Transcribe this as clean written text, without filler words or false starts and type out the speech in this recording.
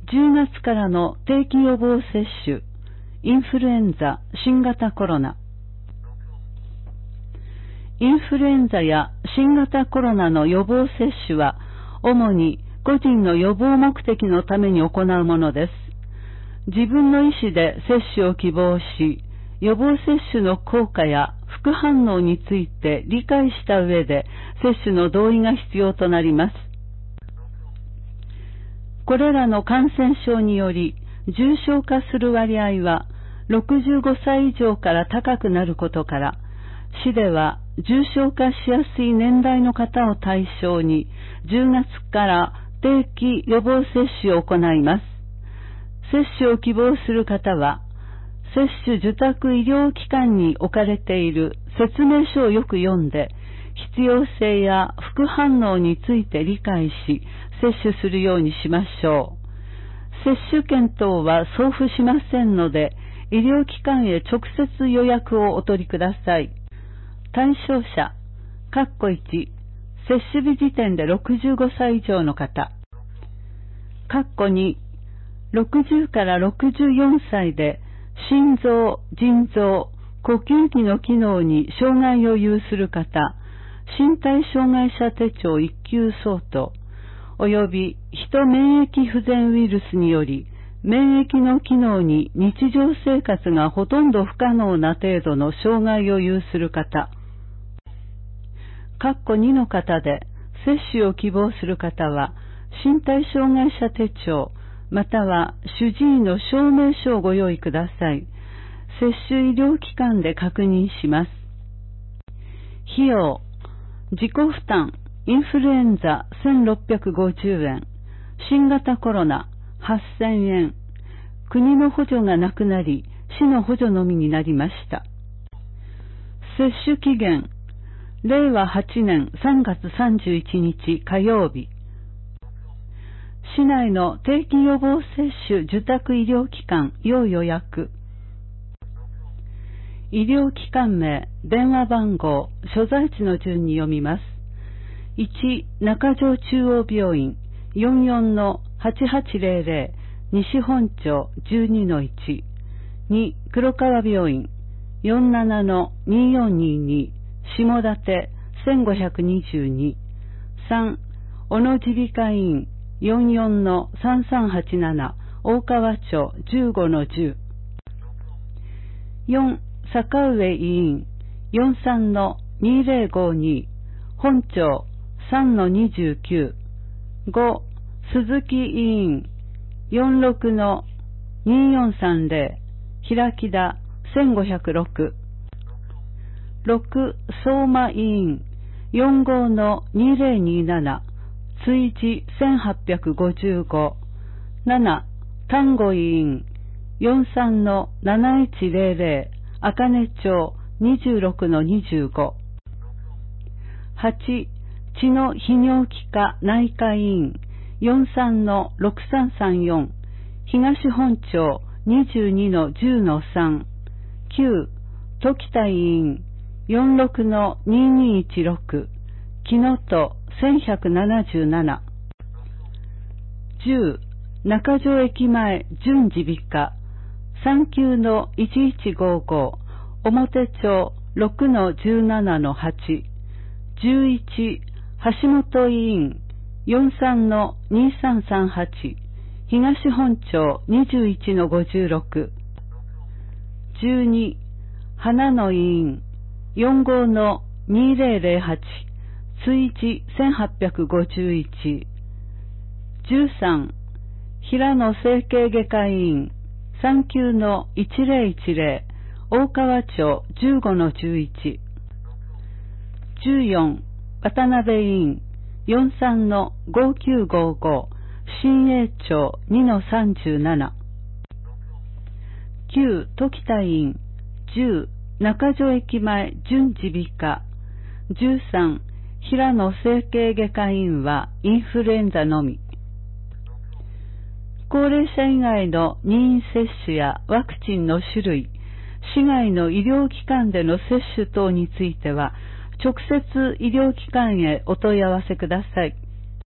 10月からの定期予防接種、インフルエンザ、新型コロナ。インフルエンザや新型コロナの予防接種は、主に個人の予防目的のために行うものです。自分の意思で接種を希望し、予防接種の効果や副反応について理解した上で接種の同意が必要となります。これらの感染症により重症化する割合は65歳以上から高くなることから、市では重症化しやすい年代の方を対象に10月から定期予防接種を行います。接種を希望する方は、接種受託医療機関に置かれている説明書をよく読んで、必要性や副反応について理解し、接種するようにしましょう。接種券等は送付しませんので、医療機関へ直接予約をお取りください。対象者、1、接種日時点で65歳以上の方。2、60から64歳で、心臓、腎臓、呼吸器の機能に障害を有する方、身体障害者手帳1級相当、およびヒト免疫不全ウイルスにより、免疫の機能に日常生活がほとんど不可能な程度の障害を有する方、2の方で接種を希望する方は、身体障害者手帳、または主治医の証明書をご用意ください。接種医療機関で確認します。費用、自己負担、インフルエンザ1650円、新型コロナ8000円、国の補助がなくなり、市の補助のみになりました。接種期限、令和8年3月31日火曜日。市内の定期予防接種受託医療機関要予約。医療機関名、電話番号、所在地の順に読みます。1、中条中央病院 44-8800 西本町 12-1。2、黒川病院 47-2422 下館1522。3、小野耳鼻科医院44-3387大川町 15-10。4、坂上医院 43-2052 本町 3-29。5、鈴木医院 46-2430 平木田1506。6、相馬医院 45-2027 追事1855。7、丹後医院 43-7100 茜町 26-25。8、血の泌尿器科内科医院 43-6334 東本町 22-10-3。9、時田医院 46-2216 木の戸1177。10、中条駅前準耳鼻科 39-1155 表町 6-17-8。11、橋本医院 43-2338 東本町 21-56。12、花野医院 45-2008 追事1851。13、平野整形外科医院 39-1010 大川町 15-11。14、渡辺医院 43-5955 新栄町 2-37。9、時田医院。10、中条駅前準耳鼻科。13、平野整形外科医院はインフルエンザのみ。高齢者以外の任意接種やワクチンの種類、市外の医療機関での接種等については、直接医療機関へお問い合わせください。